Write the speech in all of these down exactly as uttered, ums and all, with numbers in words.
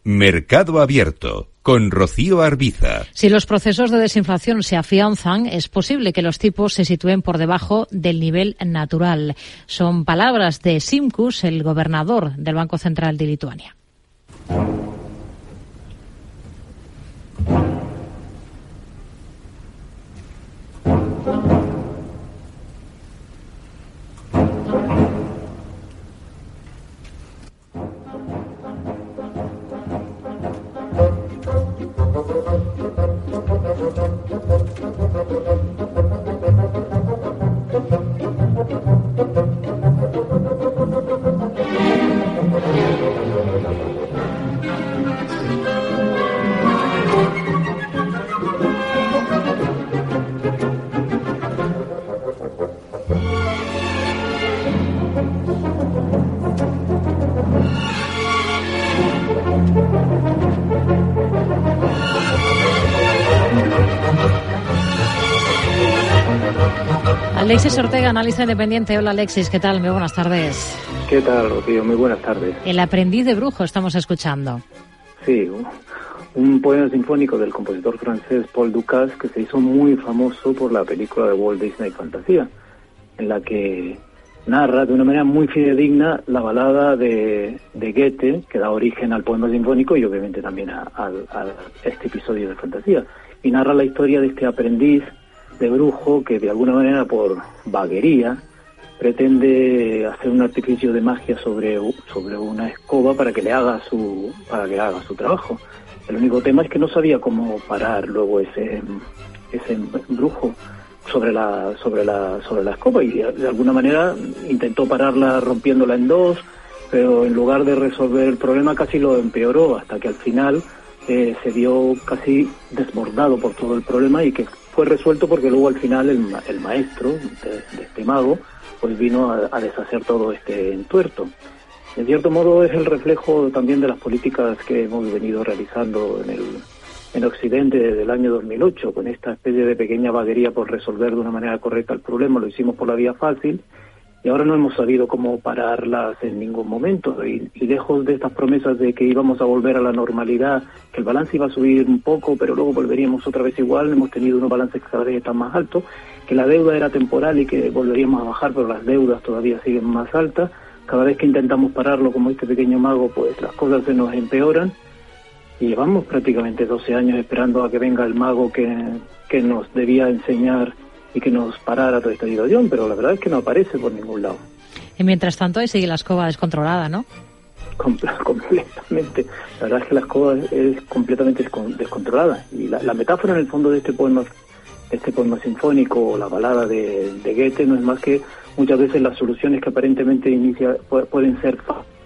Mercado Abierto, con Rocío Arbiza. Si los procesos de desinflación se afianzan, es posible que los tipos se sitúen por debajo del nivel natural. Son palabras de Šimkus, el gobernador del Banco Central de Lituania. Alexis Ortega, analista independiente. Hola Alexis, ¿qué tal? Muy buenas tardes. ¿Qué tal, Rocío? Muy buenas tardes. El aprendiz de brujo estamos escuchando. Sí, un poema sinfónico del compositor francés Paul Dukas que se hizo muy famoso por la película de Walt Disney Fantasía, en la que narra de una manera muy fidedigna la balada de, de Goethe, que da origen al poema sinfónico y obviamente también a, a, a este episodio de fantasía. Y narra la historia de este aprendiz de brujo que de alguna manera por vaguería pretende hacer un artificio de magia sobre sobre una escoba para que le haga su para que le haga su trabajo. El único tema es que no sabía cómo parar luego ese ese brujo sobre la sobre la sobre la escoba y de alguna manera intentó pararla rompiéndola en dos, pero en lugar de resolver el problema casi lo empeoró hasta que al final eh, se vio casi desbordado por todo el problema y que fue resuelto porque luego al final el, el maestro de, de este mago pues vino a, a deshacer todo este entuerto. En cierto modo es el reflejo también de las políticas que hemos venido realizando en el en Occidente desde el año dos mil ocho, con esta especie de pequeña vaguería por resolver de una manera correcta el problema. Lo hicimos por la vía fácil y ahora no hemos sabido cómo pararlas en ningún momento, y, y lejos de estas promesas de que íbamos a volver a la normalidad, que el balance iba a subir un poco pero luego volveríamos otra vez igual, hemos tenido unos balances que cada vez están más altos, que la deuda era temporal y que volveríamos a bajar, pero las deudas todavía siguen más altas. Cada vez que intentamos pararlo como este pequeño mago, pues las cosas se nos empeoran y llevamos prácticamente doce años esperando a que venga el mago que, que nos debía enseñar y que nos parara toda esta situación, pero la verdad es que no aparece por ningún lado. Y mientras tanto ahí sigue la escoba descontrolada, ¿no? Compl- completamente. La verdad es que la escoba es, es completamente descon- descontrolada. Y la, la metáfora en el fondo de este poema, de este poema sinfónico, o la balada de, de Goethe, no es más que muchas veces las soluciones que aparentemente inicia, pu- pueden ser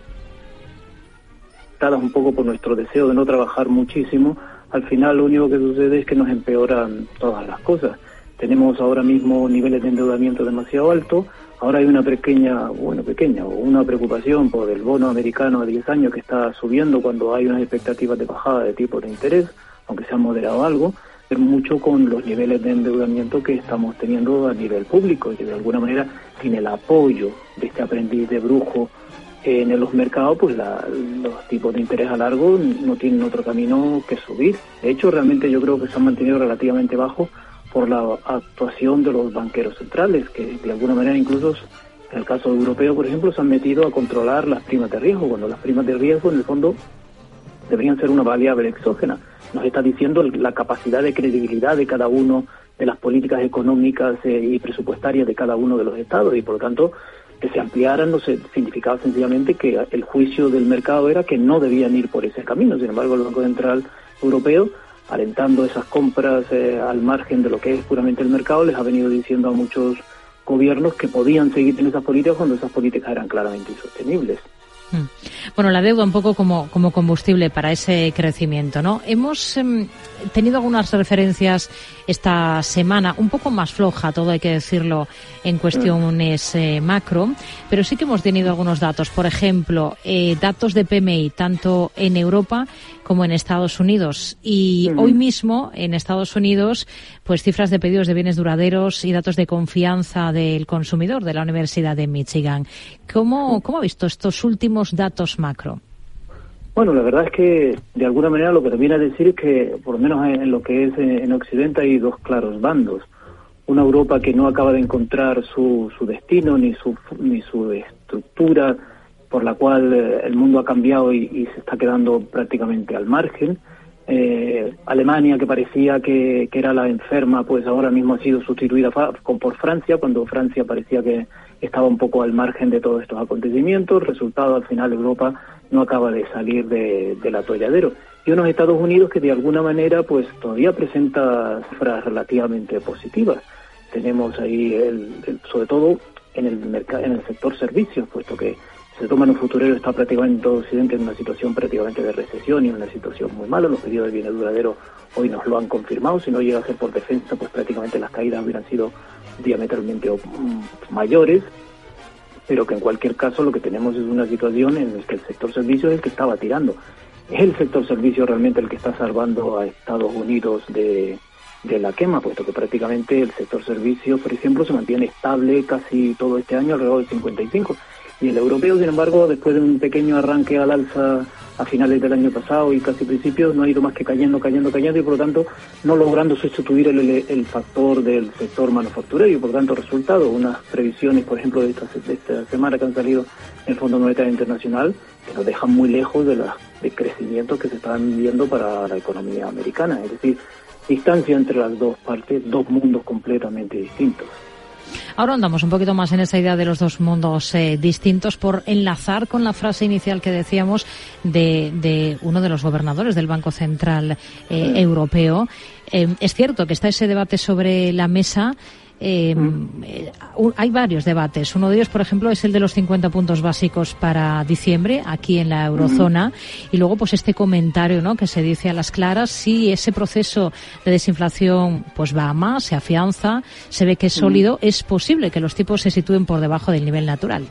dadas un poco por nuestro deseo de no trabajar muchísimo. Al final lo único que sucede es que nos empeoran todas las cosas. Tenemos ahora mismo niveles de endeudamiento demasiado altos. Ahora hay una pequeña, bueno, pequeña, o una preocupación por el bono americano a diez años que está subiendo cuando hay unas expectativas de bajada de tipos de interés, aunque se ha moderado algo, pero mucho con los niveles de endeudamiento que estamos teniendo a nivel público, y que de alguna manera sin el apoyo de este aprendiz de brujo en los mercados, pues la, los tipos de interés a largo no tienen otro camino que subir. De hecho, realmente yo creo que se han mantenido relativamente bajos por la actuación de los banqueros centrales, que de alguna manera incluso en el caso europeo, por ejemplo, se han metido a controlar las primas de riesgo, cuando las primas de riesgo en el fondo deberían ser una variable exógena. Nos está diciendo la capacidad de credibilidad de cada uno de las políticas económicas eh, y presupuestarias de cada uno de los estados, y por lo tanto que se ampliaran no se significaba sencillamente que el juicio del mercado era que no debían ir por ese camino. Sin embargo, el Banco Central Europeo, alentando esas compras eh, al margen de lo que es puramente el mercado, les ha venido diciendo a muchos gobiernos que podían seguir en esas políticas cuando esas políticas eran claramente insostenibles. Bueno, la deuda un poco como, como combustible para ese crecimiento, ¿no? Hemos eh, tenido algunas referencias esta semana, un poco más floja, todo hay que decirlo, en cuestiones eh, macro, pero sí que hemos tenido algunos datos. Por ejemplo, eh, datos de P M I, tanto en Europa como en Estados Unidos. Y uh-huh. hoy mismo, en Estados Unidos, pues cifras de pedidos de bienes duraderos y datos de confianza del consumidor de la Universidad de Michigan. ¿Cómo, cómo ha visto estos últimos datos macro? Bueno, la verdad es que de alguna manera lo que te viene a decir es que por lo menos en lo que es en Occidente hay dos claros bandos. Una Europa que no acaba de encontrar su, su destino ni su ni su estructura por la cual el mundo ha cambiado y, y se está quedando prácticamente al margen. Eh, Alemania, que parecía que, que era la enferma, pues ahora mismo ha sido sustituida fa- por Francia, cuando Francia parecía que estaba un poco al margen de todos estos acontecimientos. Resultado, al final Europa no acaba de salir de, del atolladero. Y unos Estados Unidos que de alguna manera pues todavía presenta cifras relativamente positivas. Tenemos ahí, el, el, sobre todo en el mercado, en el sector servicios, puesto que el sector manufacturero está prácticamente en todo Occidente en una situación prácticamente de recesión y en una situación muy mala. Los pedidos de bienes duraderos hoy nos lo han confirmado. Si no llega a ser por defensa, pues prácticamente las caídas hubieran sido diametralmente mayores. Pero que en cualquier caso lo que tenemos es una situación en la que el sector servicios es el que estaba tirando. Es el sector servicios realmente el que está salvando a Estados Unidos de... de la quema, puesto que prácticamente el sector servicios, por ejemplo, se mantiene estable casi todo este año alrededor del cincuenta y cinco, y el europeo, sin embargo, después de un pequeño arranque al alza a finales del año pasado y casi principios, no ha ido más que cayendo, cayendo, cayendo, y por lo tanto no logrando sustituir el, el factor del sector manufacturero, y por tanto resultado, unas previsiones, por ejemplo, de esta, de esta semana que han salido en el Fondo Monetario Internacional, que nos dejan muy lejos de los de crecimientos que se están viendo para la economía americana, es decir, distancia entre las dos partes, dos mundos completamente distintos. Ahora andamos un poquito más en esa idea de los dos mundos eh, distintos por enlazar con la frase inicial que decíamos de, de uno de los gobernadores del Banco Central eh, sí. Europeo. Eh, es cierto que está ese debate sobre la mesa. Eh, mm. eh, hay varios debates. Uno de ellos, por ejemplo, es el de los cincuenta puntos básicos para diciembre aquí en la eurozona, mm. y luego pues este comentario, ¿no?, que se dice a las claras si ese proceso de desinflación pues va a más, se afianza, se ve que es sólido, mm. es posible que los tipos se sitúen por debajo del nivel natural.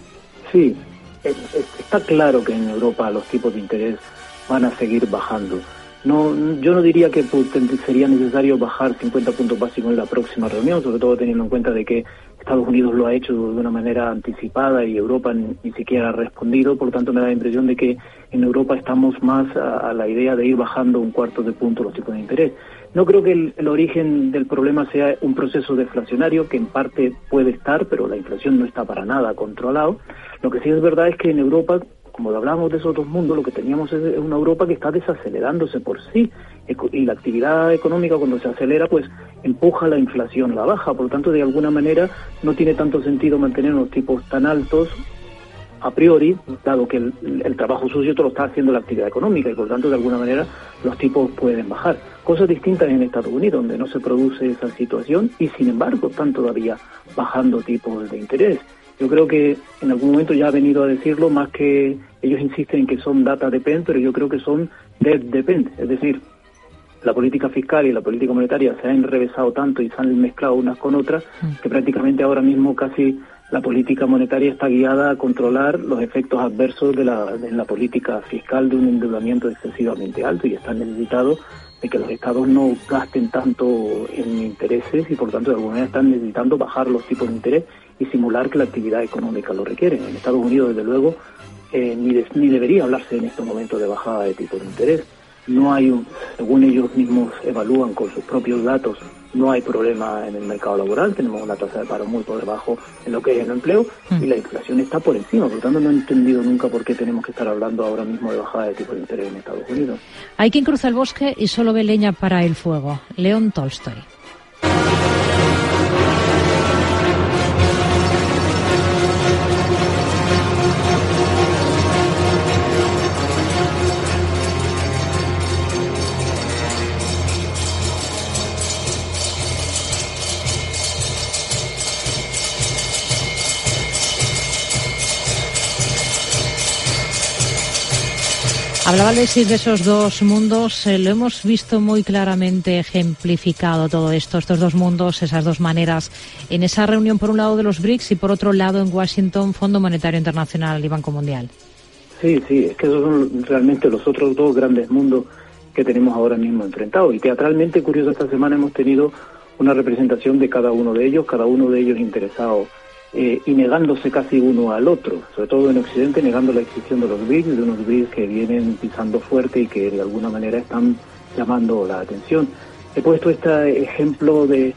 Sí, es, es, está claro que en Europa los tipos de interés van a seguir bajando. No, yo no diría que sería necesario bajar cincuenta puntos básicos en la próxima reunión, sobre todo teniendo en cuenta de que Estados Unidos lo ha hecho de una manera anticipada y Europa ni, ni siquiera ha respondido. Por lo tanto, me da la impresión de que en Europa estamos más a, a la idea de ir bajando un cuarto de punto los tipos de interés. No creo que el, el origen del problema sea un proceso deflacionario, que en parte puede estar, pero la inflación no está para nada controlado. Lo que sí es verdad es que en Europa, como hablamos de esos dos mundos, lo que teníamos es una Europa que está desacelerándose por sí, y la actividad económica cuando se acelera pues empuja la inflación a la baja. Por lo tanto, de alguna manera no tiene tanto sentido mantener unos tipos tan altos a priori, dado que el, el trabajo sucio te lo está haciendo la actividad económica, y por lo tanto de alguna manera los tipos pueden bajar. Cosas distintas en Estados Unidos, donde no se produce esa situación y sin embargo están todavía bajando tipos de interés. Yo creo que en algún momento ya ha venido a decirlo, más que ellos insisten en que son data depend, pero yo creo que son debt depend, es decir, la política fiscal y la política monetaria se han enrevesado tanto y se han mezclado unas con otras que prácticamente ahora mismo casi la política monetaria está guiada a controlar los efectos adversos de la, de la política fiscal de un endeudamiento excesivamente alto, y están necesitados de que los estados no gasten tanto en intereses y por tanto de alguna manera están necesitando bajar los tipos de interés y simular que la actividad económica lo requiere. En Estados Unidos, desde luego, eh, ni, de, ni debería hablarse en estos momentos de bajada de tipos de interés. No hay, un, según ellos mismos evalúan con sus propios datos, no hay problema en el mercado laboral. Tenemos una tasa de paro muy por debajo en lo que es el empleo mm. y la inflación está por encima. Por lo tanto, no he entendido nunca por qué tenemos que estar hablando ahora mismo de bajada de tipos de interés en Estados Unidos. Hay quien cruza el bosque y solo ve leña para el fuego. León Tolstoy. Hablaba Alexis de esos dos mundos, eh, lo hemos visto muy claramente ejemplificado todo esto, estos dos mundos, esas dos maneras, en esa reunión por un lado de los B R I C S y por otro lado en Washington, Fondo Monetario Internacional y Banco Mundial. Sí, sí, es que esos son realmente los otros dos grandes mundos que tenemos ahora mismo enfrentados. Y teatralmente, curioso, esta semana hemos tenido una representación de cada uno de ellos, cada uno de ellos interesado eh, y negándose casi uno al otro, sobre todo en Occidente, negando la existencia de los B R I C S, de unos B R I C S que vienen pisando fuerte y que de alguna manera están llamando la atención. He puesto este ejemplo de,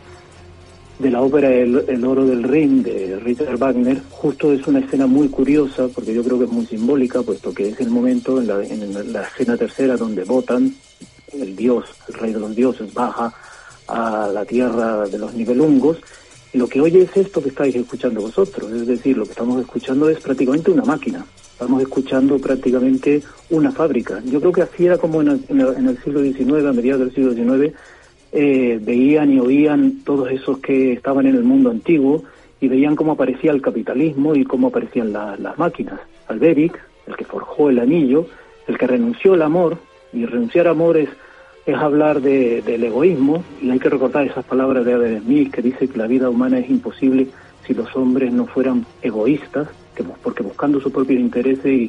de la ópera El, El oro del Rin, de Richard Wagner. Justo es una escena muy curiosa, porque yo creo que es muy simbólica, puesto que es el momento, en la, en la escena tercera, donde Wotan, el dios, el rey de los dioses, baja a la tierra de los Nibelungos, y lo que oye es esto que estáis escuchando vosotros, es decir, lo que estamos escuchando es prácticamente una máquina, estamos escuchando prácticamente una fábrica. Yo creo que así era como en el, en el, en el siglo diecinueve, a mediados del siglo diecinueve, eh, veían y oían todos esos que estaban en el mundo antiguo y veían cómo aparecía el capitalismo y cómo aparecían la, las máquinas. Alberic, el que forjó el anillo, el que renunció al amor, y renunciar al amor es, es hablar de, del egoísmo, y hay que recordar esas palabras de Adam Smith, que dice que la vida humana es imposible si los hombres no fueran egoístas, que, porque buscando sus propios intereses y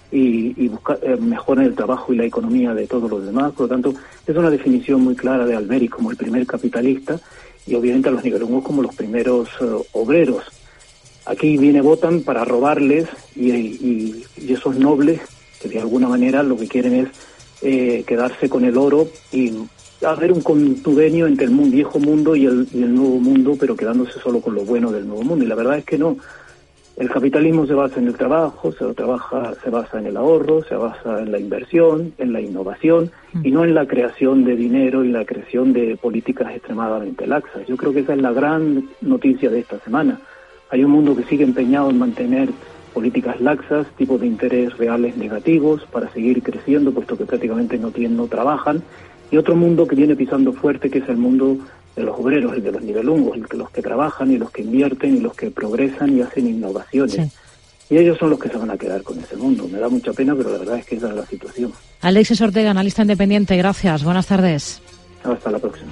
y, y buscar, eh, mejoran el trabajo y la economía de todos los demás. Por lo tanto, es una definición muy clara de Alberic como el primer capitalista, y obviamente a los nibelungos como los primeros uh, obreros. Aquí viene Wotan para robarles, y, y, y esos nobles, que de alguna manera lo que quieren es eh, quedarse con el oro y hacer un contubernio entre el viejo mundo y el, y el nuevo mundo, pero quedándose solo con lo bueno del nuevo mundo. Y la verdad es que no. El capitalismo se basa en el trabajo, se trabaja, se basa en el ahorro, se basa en la inversión, en la innovación, y no en la creación de dinero y la creación de políticas extremadamente laxas. Yo creo que esa es la gran noticia de esta semana. Hay un mundo que sigue empeñado en mantener políticas laxas, tipos de interés reales negativos, para seguir creciendo, puesto que prácticamente no tienen, no trabajan, y otro mundo que viene pisando fuerte, que es el mundo de los obreros, el de los nibelungos, el que los que trabajan y los que invierten y los que progresan y hacen innovaciones. Sí. Y ellos son los que se van a quedar con ese mundo. Me da mucha pena, pero la verdad es que esa es la situación. Alexis Ortega, analista independiente, gracias. Buenas tardes. Hasta la próxima.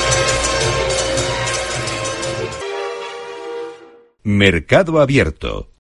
Mercado Abierto